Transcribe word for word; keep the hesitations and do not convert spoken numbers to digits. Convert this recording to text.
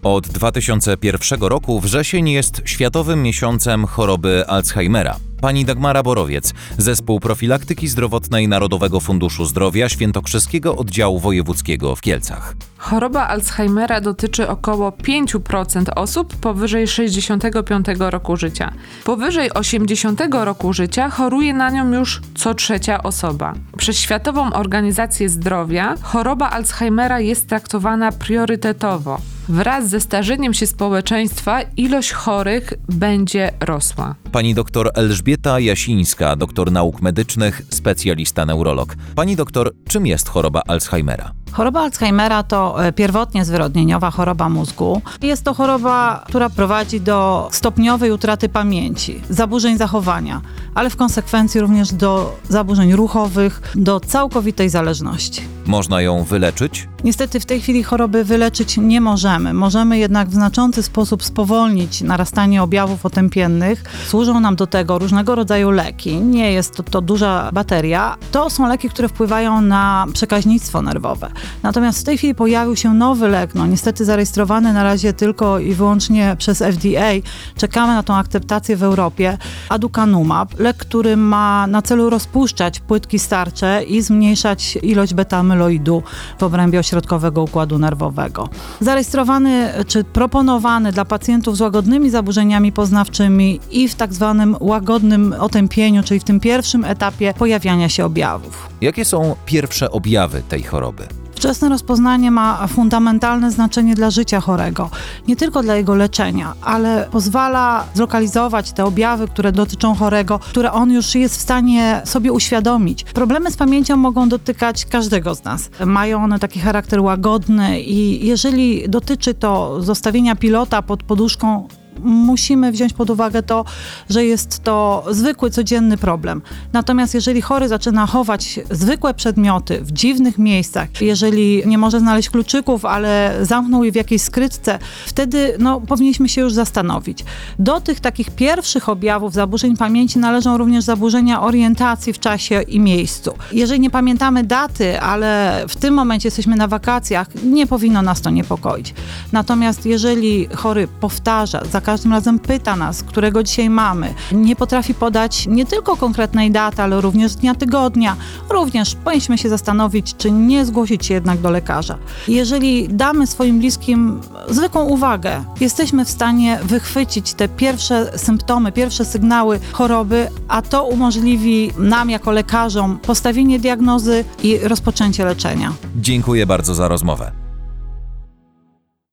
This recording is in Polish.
Od dwa tysiące pierwszego roku wrzesień jest Światowym Miesiącem Choroby Alzheimera. Pani Dagmara Borowiec, Zespół Profilaktyki Zdrowotnej Narodowego Funduszu Zdrowia Świętokrzyskiego Oddziału Wojewódzkiego w Kielcach. Choroba Alzheimera dotyczy około pięć procent osób powyżej sześćdziesiątego piątego roku życia. Powyżej osiemdziesiątego roku życia choruje na nią już co trzecia osoba. Przez Światową Organizację Zdrowia choroba Alzheimera jest traktowana priorytetowo. Wraz ze starzeniem się społeczeństwa ilość chorych będzie rosła. Pani doktor Elżbieta Jasińska, doktor nauk medycznych, specjalista neurolog. Pani doktor, czym jest choroba Alzheimera? Choroba Alzheimera to pierwotnie zwyrodnieniowa choroba mózgu. Jest to choroba, która prowadzi do stopniowej utraty pamięci, zaburzeń zachowania, ale w konsekwencji również do zaburzeń ruchowych, do całkowitej zależności. Można ją wyleczyć? Niestety w tej chwili choroby wyleczyć nie możemy. Możemy jednak w znaczący sposób spowolnić narastanie objawów otępiennych. Służą nam do tego różnego rodzaju leki. Nie jest to, to duża bateria. To są leki, które wpływają na przekaźnictwo nerwowe. Natomiast w tej chwili pojawił się nowy lek, no niestety zarejestrowany na razie tylko i wyłącznie przez F D A. Czekamy na tą akceptację w Europie. Aducanumab, lek, który ma na celu rozpuszczać płytki starcze i zmniejszać ilość beta-amyloidu w obrębie ośrodkowego układu nerwowego. Zarejestrowany czy proponowany dla pacjentów z łagodnymi zaburzeniami poznawczymi i w tak zwanym łagodnym otępieniu, czyli w tym pierwszym etapie pojawiania się objawów. Jakie są pierwsze objawy tej choroby? Wczesne rozpoznanie ma fundamentalne znaczenie dla życia chorego, nie tylko dla jego leczenia, ale pozwala zlokalizować te objawy, które dotyczą chorego, które on już jest w stanie sobie uświadomić. Problemy z pamięcią mogą dotykać każdego z nas. Mają one taki charakter łagodny i jeżeli dotyczy to zostawienia pilota pod poduszką, musimy wziąć pod uwagę to, że jest to zwykły, codzienny problem. Natomiast jeżeli chory zaczyna chować zwykłe przedmioty w dziwnych miejscach, jeżeli nie może znaleźć kluczyków, ale zamknął je w jakiejś skrytce, wtedy no, powinniśmy się już zastanowić. Do tych takich pierwszych objawów zaburzeń pamięci należą również zaburzenia orientacji w czasie i miejscu. Jeżeli nie pamiętamy daty, ale w tym momencie jesteśmy na wakacjach, nie powinno nas to niepokoić. Natomiast jeżeli chory powtarza, za każdym razem pyta nas, którego dzisiaj mamy, nie potrafi podać nie tylko konkretnej daty, ale również dnia tygodnia, również powinniśmy się zastanowić, czy nie zgłosić się jednak do lekarza. Jeżeli damy swoim bliskim zwykłą uwagę, jesteśmy w stanie wychwycić te pierwsze symptomy, pierwsze sygnały choroby, a to umożliwi nam jako lekarzom postawienie diagnozy i rozpoczęcie leczenia. Dziękuję bardzo za rozmowę.